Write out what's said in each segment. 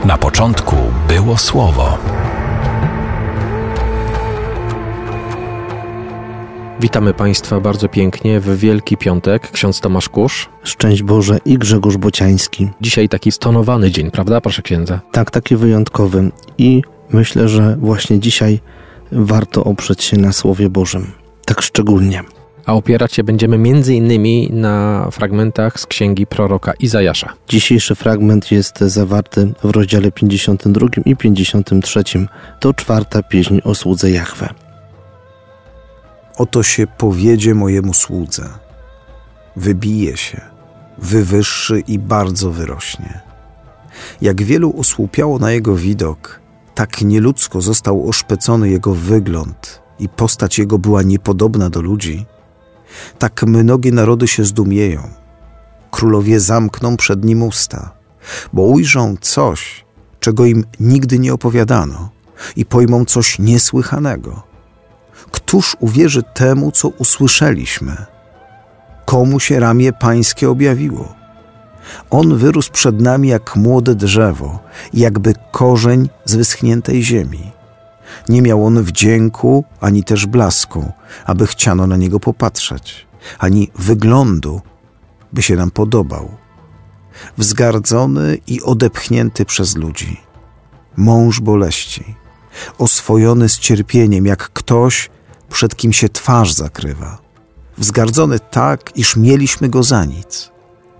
Na początku było Słowo. Witamy Państwa bardzo pięknie w Wielki Piątek. Ksiądz Tomasz Kusz. Szczęść Boże i Grzegorz Bociański. Dzisiaj taki stonowany dzień, prawda, proszę księdza? Tak, taki wyjątkowy. I myślę, że właśnie dzisiaj warto oprzeć się na Słowie Bożym. Tak szczególnie. A opierać się będziemy m.in. na fragmentach z księgi proroka Izajasza. Dzisiejszy fragment jest zawarty w rozdziale 52 i 53. To 4. pieśń o słudze Jahwe. Oto się powiedzie mojemu słudze. Wybije się, wywyższy i bardzo wyrośnie. Jak wielu osłupiało na jego widok, tak nieludzko został oszpecony jego wygląd i postać jego była niepodobna do ludzi. Tak mnogie narody się zdumieją. Królowie zamkną przed nim usta, bo ujrzą coś, czego im nigdy nie opowiadano i pojmą coś niesłychanego. Któż uwierzy temu, co usłyszeliśmy? Komu się ramię pańskie objawiło? On wyrósł przed nami jak młode drzewo, jakby korzeń z wyschniętej ziemi. Nie miał on wdzięku, ani też blasku, aby chciano na niego popatrzeć, ani wyglądu, by się nam podobał. Wzgardzony i odepchnięty przez ludzi. Mąż boleści, oswojony z cierpieniem, jak ktoś, przed kim się twarz zakrywa. Wzgardzony tak, iż mieliśmy go za nic.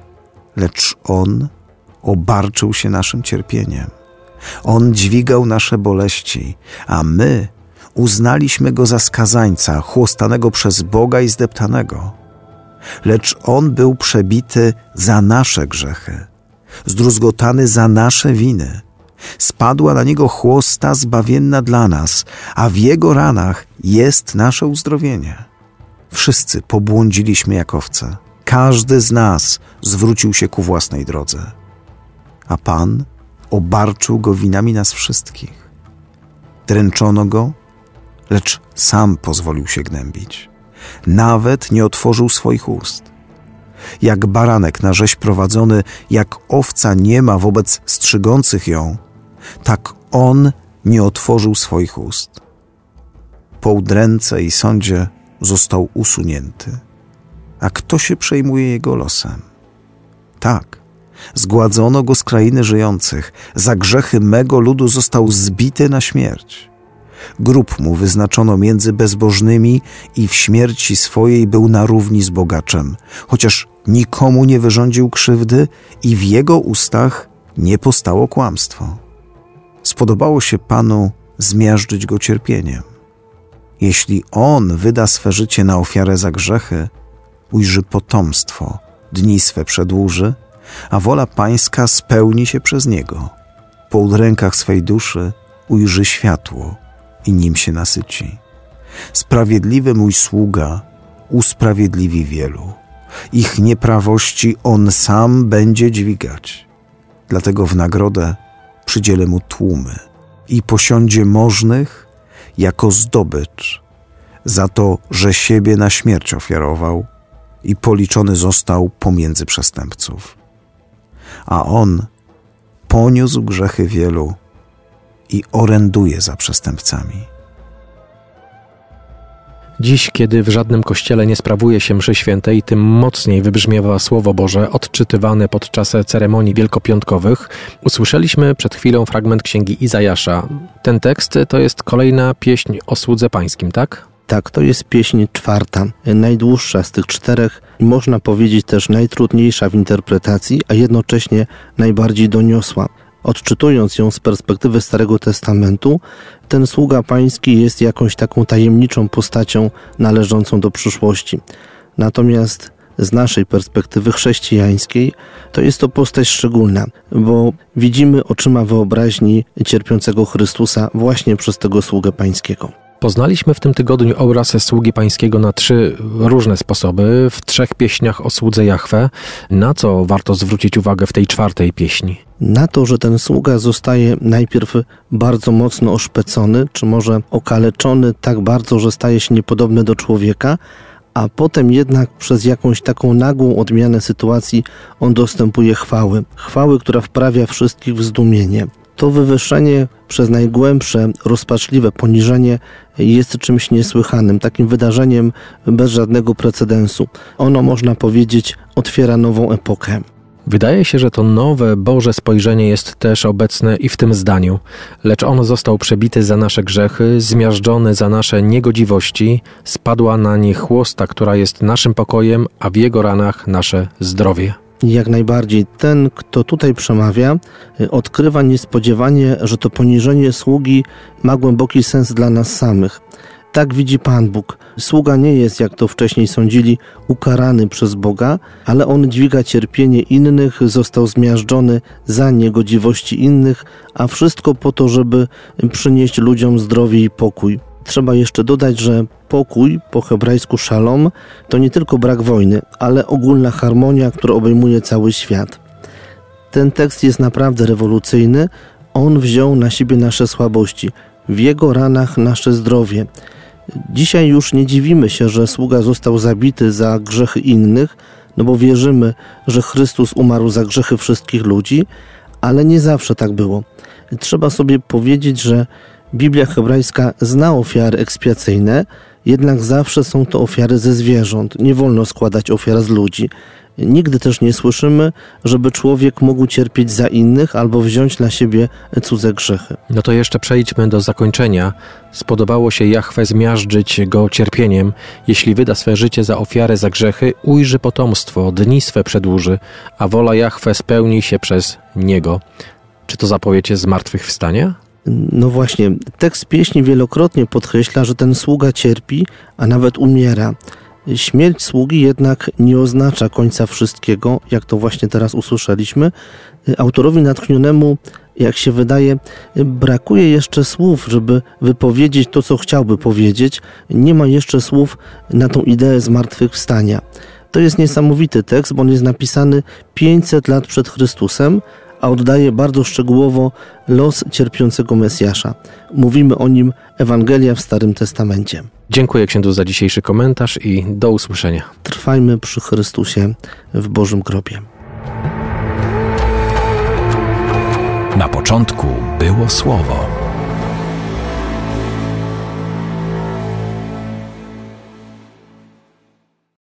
Lecz on obarczył się naszym cierpieniem. On dźwigał nasze boleści, a my uznaliśmy go za skazańca, chłostanego przez Boga i zdeptanego. Lecz on był przebity za nasze grzechy, zdruzgotany za nasze winy. Spadła na niego chłosta zbawienna dla nas, a w jego ranach jest nasze uzdrowienie. Wszyscy pobłądziliśmy jak owce. Każdy z nas zwrócił się ku własnej drodze. A Pan obarczył go winami nas wszystkich. Dręczono go, lecz sam pozwolił się gnębić. Nawet nie otworzył swoich ust. Jak baranek na rzeź prowadzony, jak owca niema wobec strzygących ją, tak on nie otworzył swoich ust. Po udręce i sądzie został usunięty. A kto się przejmuje jego losem? Tak, zgładzono go z krainy żyjących. Za grzechy mego ludu został zbity na śmierć. Grób mu wyznaczono między bezbożnymi i w śmierci swojej był na równi z bogaczem, chociaż nikomu nie wyrządził krzywdy i w jego ustach nie postało kłamstwo. Spodobało się Panu zmiażdżyć go cierpieniem. Jeśli on wyda swe życie na ofiarę za grzechy, ujrzy potomstwo, dni swe przedłuży, a wola pańska spełni się przez niego. Po udrękach swej duszy ujrzy światło i nim się nasyci. Sprawiedliwy mój sługa usprawiedliwi wielu. Ich nieprawości on sam będzie dźwigać. Dlatego w nagrodę przydzielę mu tłumy i posiądzie możnych jako zdobycz za to, że siebie na śmierć ofiarował i policzony został pomiędzy przestępców. A on poniósł grzechy wielu i oręduje za przestępcami. Dziś, kiedy w żadnym kościele nie sprawuje się mszy świętej, tym mocniej wybrzmiewa Słowo Boże odczytywane podczas ceremonii wielkopiątkowych, usłyszeliśmy przed chwilą fragment księgi Izajasza. Ten tekst to jest kolejna pieśń o słudze pańskim, tak? Tak, to jest pieśń 4, najdłuższa z tych 4 i można powiedzieć też najtrudniejsza w interpretacji, a jednocześnie najbardziej doniosła. Odczytując ją z perspektywy Starego Testamentu, ten sługa pański jest jakąś taką tajemniczą postacią należącą do przyszłości. Natomiast z naszej perspektywy chrześcijańskiej to jest to postać szczególna, bo widzimy oczyma wyobraźni cierpiącego Chrystusa właśnie przez tego sługę pańskiego. Poznaliśmy w tym tygodniu obraz sługi pańskiego na 3 różne sposoby, w 3 pieśniach o słudze Jahwe. Na co warto zwrócić uwagę w tej 4. pieśni? Na to, że ten sługa zostaje najpierw bardzo mocno oszpecony, czy może okaleczony tak bardzo, że staje się niepodobny do człowieka, a potem jednak przez jakąś taką nagłą odmianę sytuacji on dostępuje chwały. Chwały, która wprawia wszystkich w zdumienie. To wywyższenie przez najgłębsze, rozpaczliwe poniżenie jest czymś niesłychanym, takim wydarzeniem bez żadnego precedensu. Ono, można powiedzieć, otwiera nową epokę. Wydaje się, że to nowe Boże spojrzenie jest też obecne i w tym zdaniu. Lecz On został przebity za nasze grzechy, zmiażdżony za nasze niegodziwości, spadła na nie chłosta, która jest naszym pokojem, a w Jego ranach nasze zdrowie. Jak najbardziej. Ten, kto tutaj przemawia, odkrywa niespodziewanie, że to poniżenie sługi ma głęboki sens dla nas samych. Tak widzi Pan Bóg. Sługa nie jest, jak to wcześniej sądzili, ukarany przez Boga, ale on dźwiga cierpienie innych, został zmiażdżony za niegodziwości innych, a wszystko po to, żeby przynieść ludziom zdrowie i pokój. Trzeba jeszcze dodać, że pokój, po hebrajsku szalom, to nie tylko brak wojny, ale ogólna harmonia, która obejmuje cały świat. Ten tekst jest naprawdę rewolucyjny. On wziął na siebie nasze słabości. W Jego ranach nasze zdrowie. Dzisiaj już nie dziwimy się, że sługa został zabity za grzechy innych, no bo wierzymy, że Chrystus umarł za grzechy wszystkich ludzi, ale nie zawsze tak było. Trzeba sobie powiedzieć, że Biblia hebrajska zna ofiary ekspiacyjne, jednak zawsze są to ofiary ze zwierząt. Nie wolno składać ofiar z ludzi. Nigdy też nie słyszymy, żeby człowiek mógł cierpieć za innych albo wziąć na siebie cudze grzechy. No to jeszcze przejdźmy do zakończenia. Spodobało się Jahwe zmiażdżyć go cierpieniem. Jeśli wyda swe życie za ofiarę za grzechy, ujrzy potomstwo, dni swe przedłuży, a wola Jahwe spełni się przez niego. Czy to zapowiedź zmartwychwstania? No właśnie, tekst pieśni wielokrotnie podkreśla, że ten sługa cierpi, a nawet umiera. Śmierć sługi jednak nie oznacza końca wszystkiego, jak to właśnie teraz usłyszeliśmy. Autorowi natchnionemu, jak się wydaje, brakuje jeszcze słów, żeby wypowiedzieć to, co chciałby powiedzieć. Nie ma jeszcze słów na tą ideę zmartwychwstania. To jest niesamowity tekst, bo on jest napisany 500 lat przed Chrystusem, a oddaje bardzo szczegółowo los cierpiącego Mesjasza. Mówimy o nim Ewangelia w Starym Testamencie. Dziękuję księdzu za dzisiejszy komentarz i do usłyszenia. Trwajmy przy Chrystusie w Bożym grobie. Na początku było Słowo.